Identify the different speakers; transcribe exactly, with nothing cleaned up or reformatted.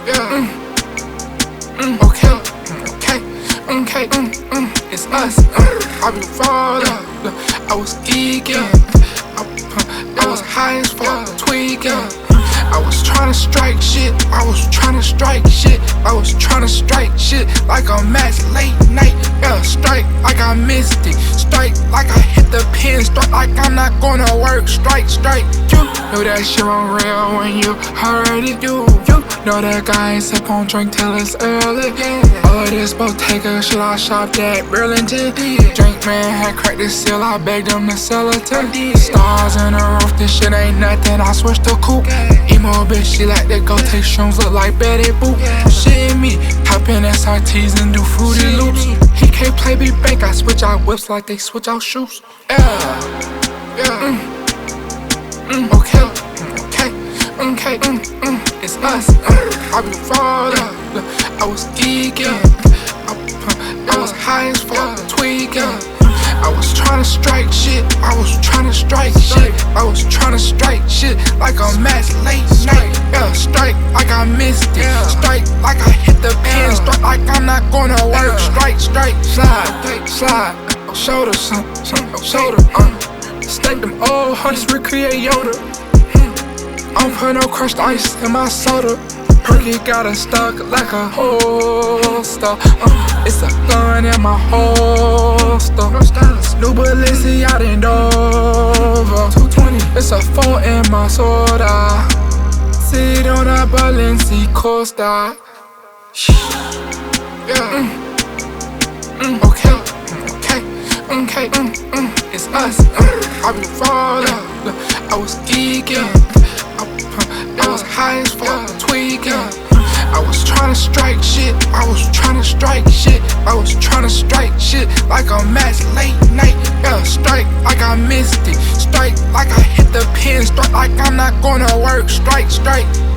Speaker 1: yeah. Mm. Mm. Okay, okay, okay, mm. Mm. It's us. Uh. I be falling, I was geeking, I, I was high as fuck, tweaking. I was tryna strike shit, I was tryna strike shit, I was tryna strike shit like a match late night. Yeah, strike like I missed it, strike like I hit the pin, strike like I'm not gonna work, strike, strike. You know that shit on real when you heard it, you, you know that guy ain't sip on drink till it's early. Yeah. All of this Bottega shit I shopped at Burlington. Yeah. Drink man had cracked the seal, I begged him to sell it to me. Stars in the roof, this shit ain't nothing, I switched the coupe. Emo bitch, she like to go take shrooms, look like Betty Boop. Shit in me, hop in S R Ts and do Fruity Loops. He can't play big bank, I switch out whips like they switch out shoes. Yeah, yeah, mm. Mm. Okay, okay, okay, mm. Mm. It's us. Uh. I be falling, I was geeking, I, I was high as fuck, tweaking. I was tryna strike shit, I was tryna strike shit, I was tryna strike shit like a match late night. Yeah, strike like I missed it, strike like I hit the pin, strike like I'm not gonna work, strike, strike, slide, slide, shoulder, some, some, shoulder, uh, stack them old hundreds, recreate Yoda. I don't put no crushed ice in my soda. Perky got it stuck like a holster. Uh, it's a gun in my holster. New Balenciaga in Dover. two twenty. It's a four in my soda. Sit on a Balenciaga Costa. Yeah. Mm. Mm. Okay. Okay. Okay. Mm. Mm. It's us. Uh. I be falling. I was geeking. I was high as fuck, tweaking. I was tryna strike shit, I was tryna strike shit, I was tryna strike shit like a match late night. Yeah, strike like I missed it, strike like I hit the pin, strike like I'm not gonna work, strike, strike.